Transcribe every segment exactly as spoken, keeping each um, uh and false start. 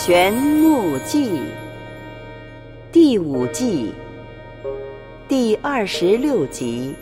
玄木记第五季第二十六集。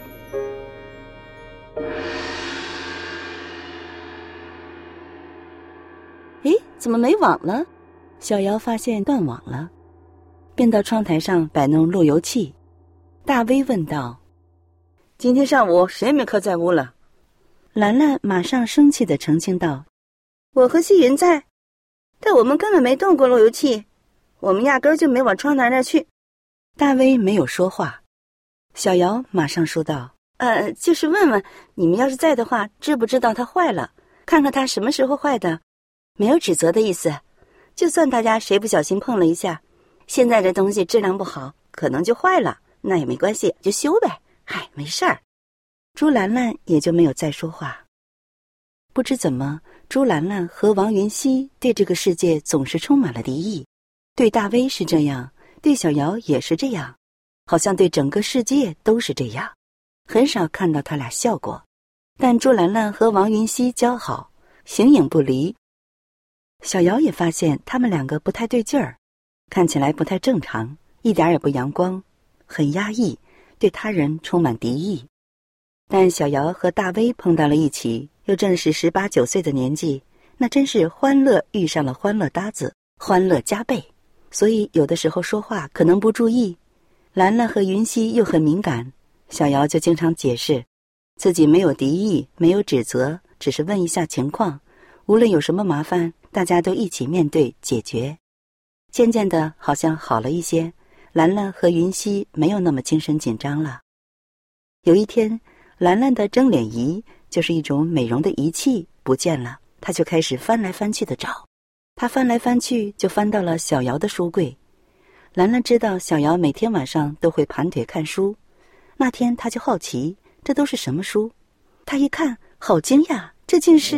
诶，怎么没网了？小瑶发现断网了，便到窗台上摆弄路由器。大威问道： 今天上午谁没课在屋了？ 兰兰马上生气地澄清道： 我和西云在，但我们根本没动过路由器，我们压根就没往窗台那儿去。 大威没有说话。小瑶马上说道： 呃，就是问问你们要是在的话，知不知道它坏了，看看它什么时候坏的，没有指责的意思。就算大家谁不小心碰了一下，现在这东西质量不好，可能就坏了，那也没关系，就修呗，嗨，没事儿。 朱兰兰也就没有再说话。不知怎么，朱兰兰和王云熙对这个世界总是充满了敌意，对大威是这样，对小瑶也是这样，好像对整个世界都是这样，很少看到他俩笑过。但朱兰兰和王云熙交好，形影不离。小瑶也发现他们两个不太对劲儿，看起来不太正常，一点也不阳光，很压抑，对他人充满敌意。但小瑶和大威碰到了一起，又正是十八九岁的年纪，那真是欢乐遇上了欢乐搭子，欢乐加倍。所以有的时候说话可能不注意。兰兰和云溪又很敏感，小瑶就经常解释自己没有敌意，没有指责，只是问一下情况，无论有什么麻烦，大家都一起面对解决。渐渐的好像好了一些，兰兰和云溪没有那么精神紧张了。有一天，兰兰的蒸脸仪，就是一种美容的仪器，不见了，她就开始翻来翻去的找。她翻来翻去，就翻到了小瑶的书柜。兰兰知道小瑶每天晚上都会盘腿看书，那天她就好奇，这都是什么书？她一看，好惊讶，这竟是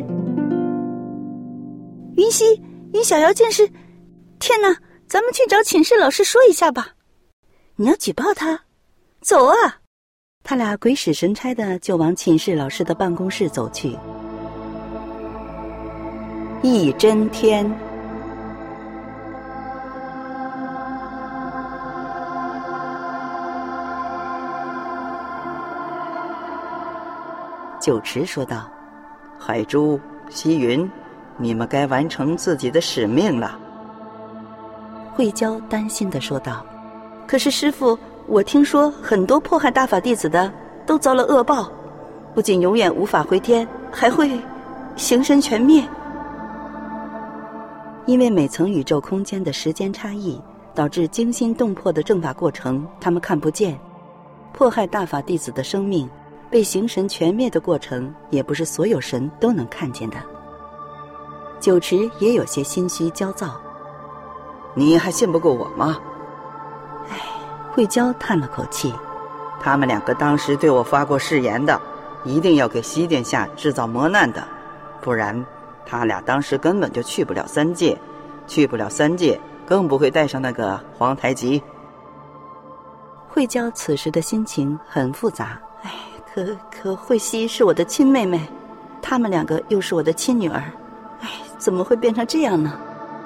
云溪与小瑶竟是……天哪，咱们去找寝室老师说一下吧。你要举报他？走啊！ 他俩鬼使神差的就往寝室老师的办公室走去。一真天。九池说道： 海珠、西云，你们该完成自己的使命了。 慧娇担心地说道： 可是师父，我听说很多迫害大法弟子的都遭了恶报，不仅永远无法回天，还会形神全灭。 因为每层宇宙空间的时间差异，导致惊心动魄的正法过程他们看不见，迫害大法弟子的生命被形神全灭的过程，也不是所有神都能看见的。九池也有些心虚焦躁。 你还信不过我吗？ 唉，慧娇叹了口气。 他们两个当时对我发过誓言的，一定要给西殿下制造磨难的，不然他俩当时根本就去不了三界，去不了三界，更不会带上那个皇太极。 慧娇此时的心情很复杂。 唉，可可慧熙是我的亲妹妹，她们两个又是我的亲女儿，唉，怎么会变成这样呢？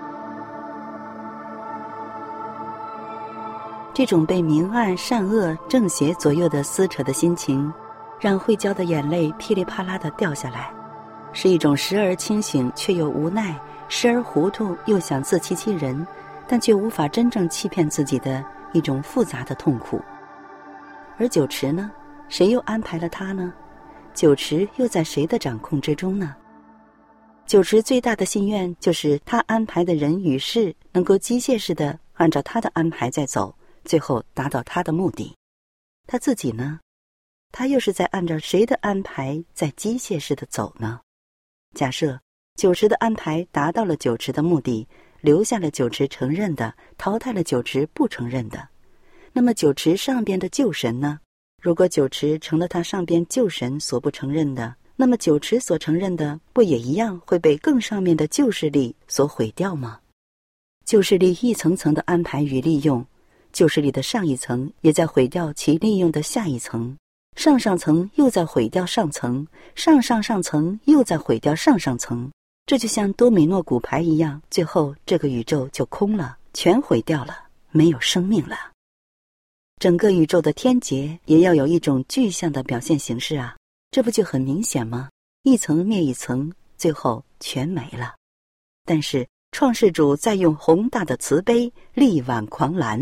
这种被明暗、善恶、正邪左右的撕扯的心情，让慧娇的眼泪噼里啪啦地掉下来，是一种时而清醒却又无奈，时而糊涂又想自欺欺人，但却无法真正欺骗自己的一种复杂的痛苦。而九池呢？谁又安排了他呢？九池又在谁的掌控之中呢？九池最大的心愿就是他安排的人与事能够机械式的按照他的安排在走，最后达到他的目的。他自己呢？他又是在按照谁的安排在机械式的走呢？假设九池的安排达到了九池的目的，留下了九池承认的，淘汰了九池不承认的，那么九池上边的旧神呢？如果九池成了他上边旧神所不承认的，那么九池所承认的不也一样会被更上面的旧势力所毁掉吗？旧势力一层层的安排与利用，旧势力的上一层也在毁掉其利用的下一层，上上层又在毁掉上层，上上上层又在毁掉上上层， 这就像多米诺骨牌一样，最后这个宇宙就空了，全毁掉了，没有生命了。整个宇宙的天劫也要有一种具象的表现形式啊，这不就很明显吗？一层灭一层，最后全没了。但是创世主在用宏大的慈悲力挽狂澜。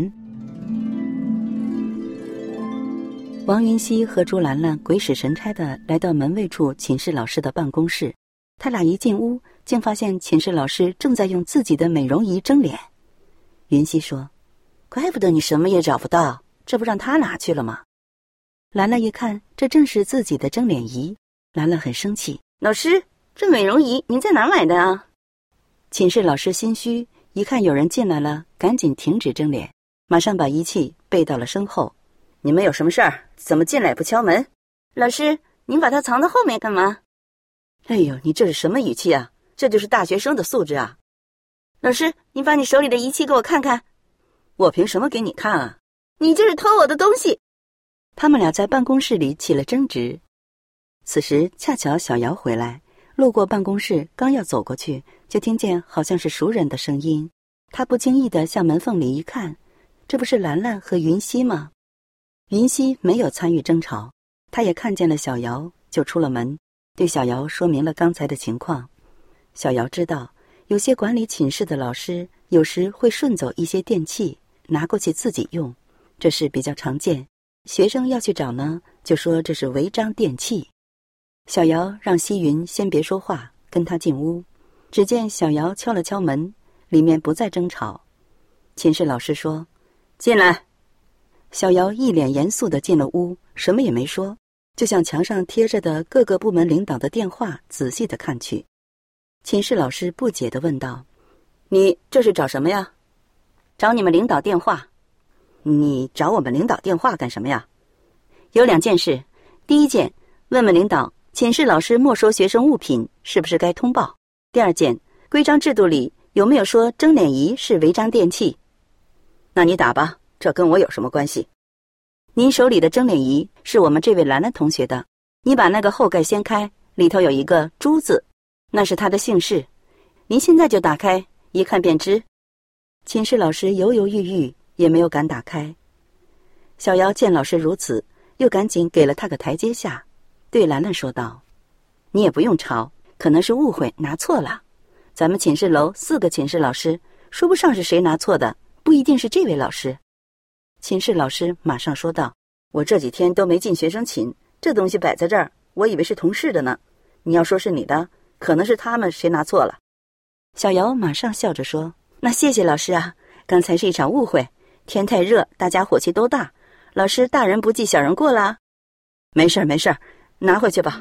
王云熙和朱兰兰鬼使神差地来到门卫处寝室老师的办公室，他俩一进屋，竟发现寝室老师正在用自己的美容仪蒸脸。云熙说：“怪不得你什么也找不到，这不让他拿去了吗？”兰兰一看，这正是自己的蒸脸仪，兰兰很生气：“ 老师，这美容仪您在哪买的啊？” 寝室老师心虚，一看有人进来了，赶紧停止蒸脸，马上把仪器背到了身后。 “你们有什么事儿？怎么进来不敲门？”“老师，您把它藏在后面干嘛？”“ 哎呦，你这是什么语气啊？这就是大学生的素质啊！”“ 老师，您把你手里的仪器给我看看。”“ 我凭什么给你看啊？”“ 你就是偷我的东西！” 他们俩在办公室里起了争执。此时恰巧小姚回来，路过办公室，刚要走过去，就听见好像是熟人的声音。他不经意地向门缝里一看，这不是兰兰和云溪吗？云溪没有参与争吵，他也看见了小姚，就出了门，对小姚说明了刚才的情况。小姚知道，有些管理寝室的老师有时会顺走一些电器，拿过去自己用，这是比较常见。学生要去找呢，就说这是违章电器。小姚让西云先别说话，跟他进屋。只见小姚敲了敲门，里面不再争吵。寝室老师说：“ 进来。” 小姚一脸严肃地进了屋，什么也没说，就向墙上贴着的各个部门领导的电话仔细地看去。寝室老师不解地问道：“ 你这是找什么呀？”“ 找你们领导电话。”“ 你找我们领导电话干什么呀？”“ 有两件事，第一件，问问领导，寝室老师没收学生物品是不是该通报？第二件，规章制度里有没有说蒸脸仪是违章电器？”“ 那你打吧，这跟我有什么关系？”“ 您手里的蒸脸仪是我们这位兰兰同学的，你把那个后盖掀开，里头有一个朱字，那是他的姓氏。您现在就打开，一看便知。” 寝室老师犹犹豫豫，也没有敢打开。小姚见老师如此，又赶紧给了他个台阶下，对兰兰说道：“ 你也不用吵，可能是误会拿错了。咱们寝室楼四个寝室老师，说不上是谁拿错的，不一定是这位老师。” 寝室老师马上说道：“ 我这几天都没进学生寝，这东西摆在这儿，我以为是同事的呢。你要说是你的，可能是他们谁拿错了。” 小姚马上笑着说：“ 那谢谢老师啊，刚才是一场误会，天太热，大家火气都大，老师大人不计小人过啦。”“ 没事没事，拿回去吧。”“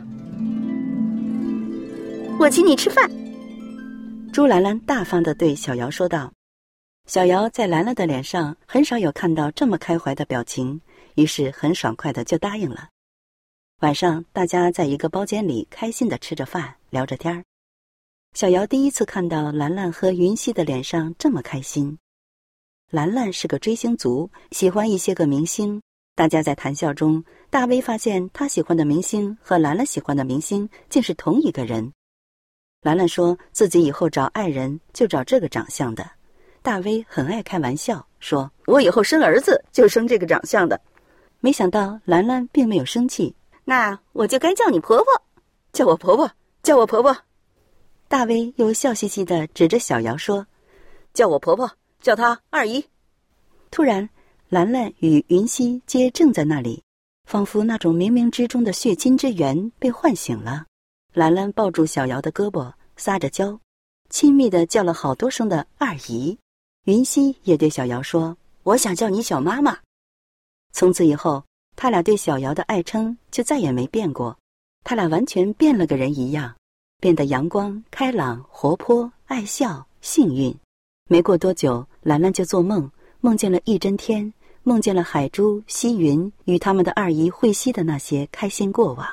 我请你吃饭。” 朱兰兰大方地对小姚说道。小姚在兰兰的脸上很少有看到这么开怀的表情，于是很爽快的就答应了。晚上大家在一个包间里开心地吃着饭，聊着天儿。小姚第一次看到兰兰和云溪的脸上这么开心。兰兰是个追星族，喜欢一些个明星。大家在谈笑中，大威发现他喜欢的明星和兰兰喜欢的明星竟是同一个人。兰兰说自己以后找爱人就找这个长相的。大威很爱开玩笑，说：“ 我以后生儿子就生这个长相的。” 没想到兰兰并没有生气。 “那我就该叫你婆婆。”“ 叫我婆婆，叫我婆婆。” 大威又笑嘻嘻地指着小姚说：“ 叫我婆婆，叫她二姨。” 突然，兰兰与云溪皆正在那里，仿佛那种冥冥之中的血亲之缘被唤醒了。兰兰抱住小姚的胳膊，撒着娇，亲密地叫了好多声的二姨。云溪也对小姚说：“ 我想叫你小妈妈。” 从此以后，他俩对小姚的爱称就再也没变过。他俩完全变了个人一样，变得阳光、开朗、活泼、爱笑、幸运。没过多久，兰兰就做梦，梦见了一真天，梦见了海珠、西云与他们的二姨慧西的那些开心过往。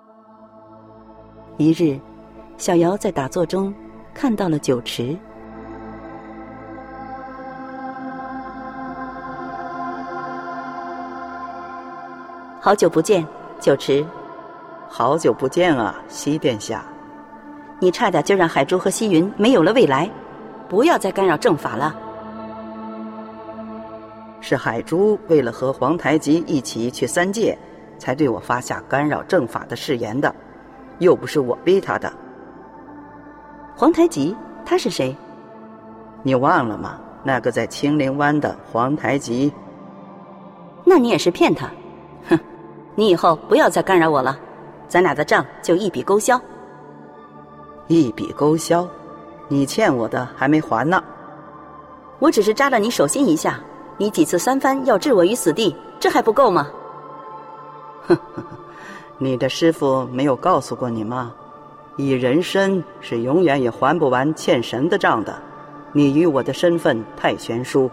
一日，小姚在打坐中看到了酒池。 好久不见，酒池。 好久不见啊，西殿下。 你差点就让海珠和西云没有了未来，不要再干扰正法了。 是海珠为了和皇太极一起去三界，才对我发下干扰正法的誓言的，又不是我逼他的。 皇太极他是谁？ 你忘了吗？那个在青陵湾的皇太极。 那你也是骗他。哼，你以后不要再干扰我了，咱俩的账就一笔勾销。 一笔勾销？你欠我的还没还呢。 我只是扎了你手心一下，你几次三番要置我于死地，这还不够吗？ 呵呵，你的师父没有告诉过你吗？以人身是永远也还不完欠神的账的，你与我的身份太悬殊。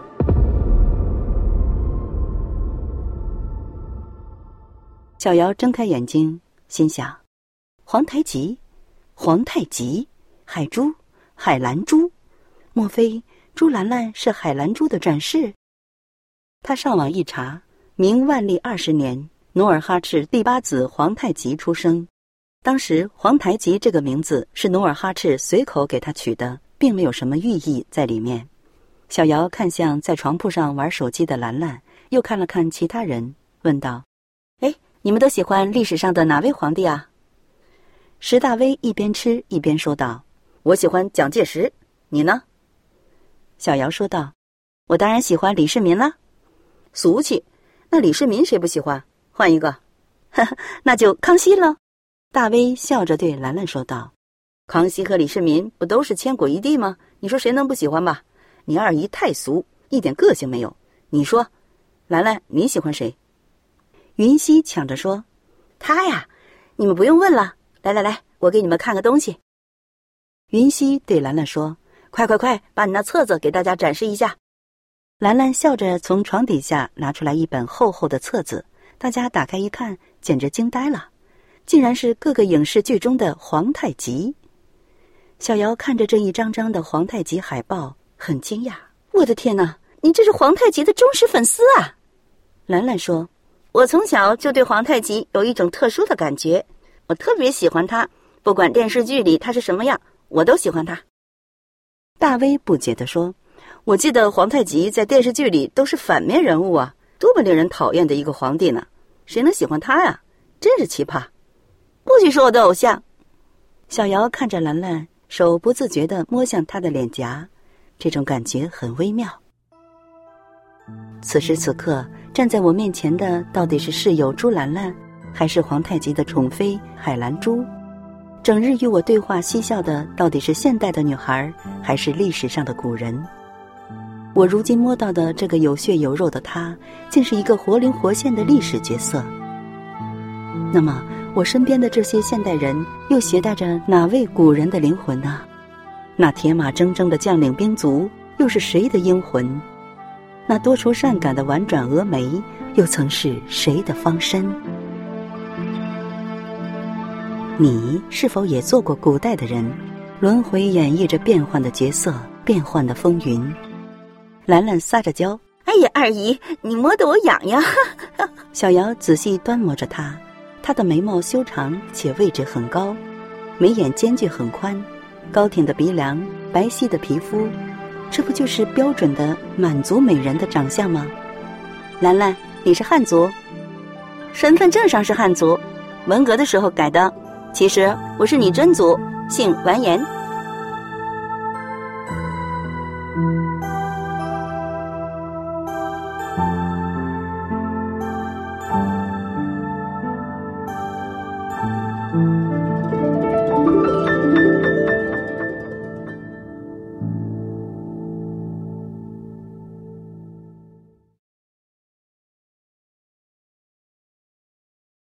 小瑶睁开眼睛，心想：皇太极，皇太极，海珠，海兰珠，莫非朱兰兰是海兰珠的转世？他上网一查，明万历二十年，努尔哈赤第八子皇太极出生。当时皇太极这个名字是努尔哈赤随口给他取的，并没有什么寓意在里面。小瑶看向在床铺上玩手机的兰兰，又看了看其他人，问道： 哎，你们都喜欢历史上的哪位皇帝啊？ 石大威一边吃一边说道： 我喜欢蒋介石，你呢？ 小瑶说道：我当然喜欢李世民了。 俗气，那李世民谁不喜欢？换一个。呵呵，那就康熙了。 大威笑着对兰兰说道： 康熙和李世民不都是千古一帝吗？你说谁能不喜欢吧？你二姨太俗，一点个性没有。你说，兰兰你喜欢谁？ 云溪抢着说： 他呀，你们不用问了，来来来，我给你们看个东西。 云溪对兰兰说： 快快快，把你那册子给大家展示一下。 兰兰笑着从床底下拿出来一本厚厚的册子，大家打开一看，简直惊呆了，竟然是各个影视剧中的皇太极。小瑶看着这一张张的皇太极海报，很惊讶： 我的天哪，你这是皇太极的忠实粉丝啊！ 兰兰说： 我从小就对皇太极有一种特殊的感觉，我特别喜欢他，不管电视剧里他是什么样，我都喜欢他。 大威不解地说： 我记得皇太极在电视剧里都是反面人物啊，多么令人讨厌的一个皇帝呢，谁能喜欢他呀？真是奇葩，不许说我的偶像。 小瑶看着兰兰，手不自觉地摸向她的脸颊，这种感觉很微妙。此时此刻站在我面前的到底是室友朱兰兰，还是皇太极的宠妃海兰珠？整日与我对话嬉笑的到底是现代的女孩，还是历史上的古人？我如今摸到的这个有血有肉的她，竟是一个活灵活现的历史角色。那么我身边的这些现代人又携带着哪位古人的灵魂呢？那铁马铮铮的将领兵卒又是谁的英魂？那多愁善感的婉转蛾眉又曾是谁的芳身？你是否也做过古代的人，轮回演绎着变幻的角色，变幻的风云？兰兰撒着娇： 哎呀，二姨，你摸得我痒痒。 小瑶仔细端摸着她，她的眉毛修长且位置很高，眉眼间距很宽，高挺的鼻梁，白皙的皮肤，这不就是标准的满族美人的长相吗？ 兰兰，你是汉族？身份证上是汉族，文革的时候改的。其实我是女真族，姓完颜。